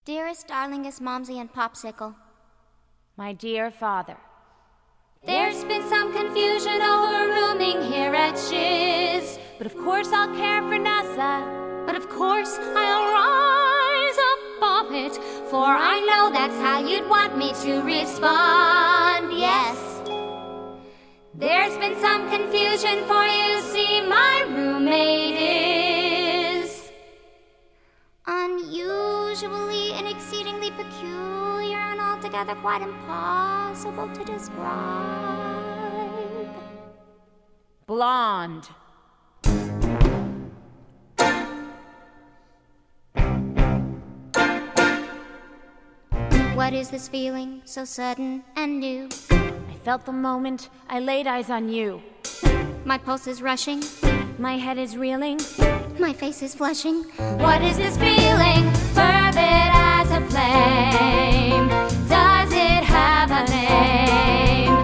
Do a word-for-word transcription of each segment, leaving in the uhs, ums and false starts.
Dearest, darlingest Momsy and Popsicle. My dear father. There's been some confusion over rooming here at Shiz. But of course I'll care for Nessa. But of course I'll rise above it, for I know that's how you'd want me to respond. Yes. There's been some confusion, for you see my roommate is unusually and exceedingly peculiar and altogether quite impossible to describe. Blonde. What is this feeling so sudden and new? I felt the moment I laid eyes on you. My pulse is rushing. My head is reeling. My face is flushing. What is this feeling, fervid as a flame? Does it have a name?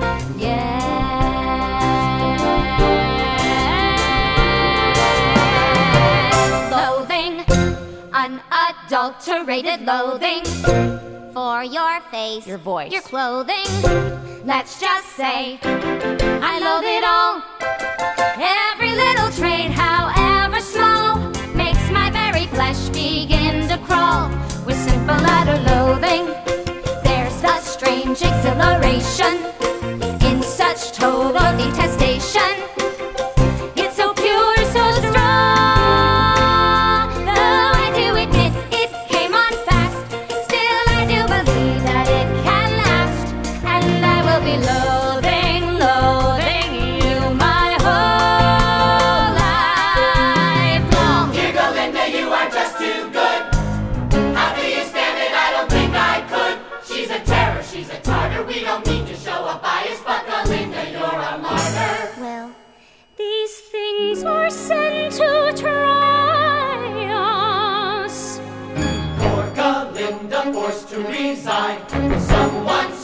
Yes. Loathing, unadulterated loathing. For your face, your voice, your clothing. Let's just say I loathe it all. Every little trait, however small, makes my very flesh begin to crawl. With simple utter loathing, there's a strange exhilaration in such total detestation. It's so pure, so strong. Though I do admit it came on fast, still I do believe that it can last. And I will be loathing, loathing you my whole life long. Dear Galinda, you are just too good. How do you stand it? I don't think I could. She's a terror, she's a tartar. We don't mean to show a bias, but Galinda, you're a martyr. Well, these things were sent to try us. Poor Galinda forced to resign. Someone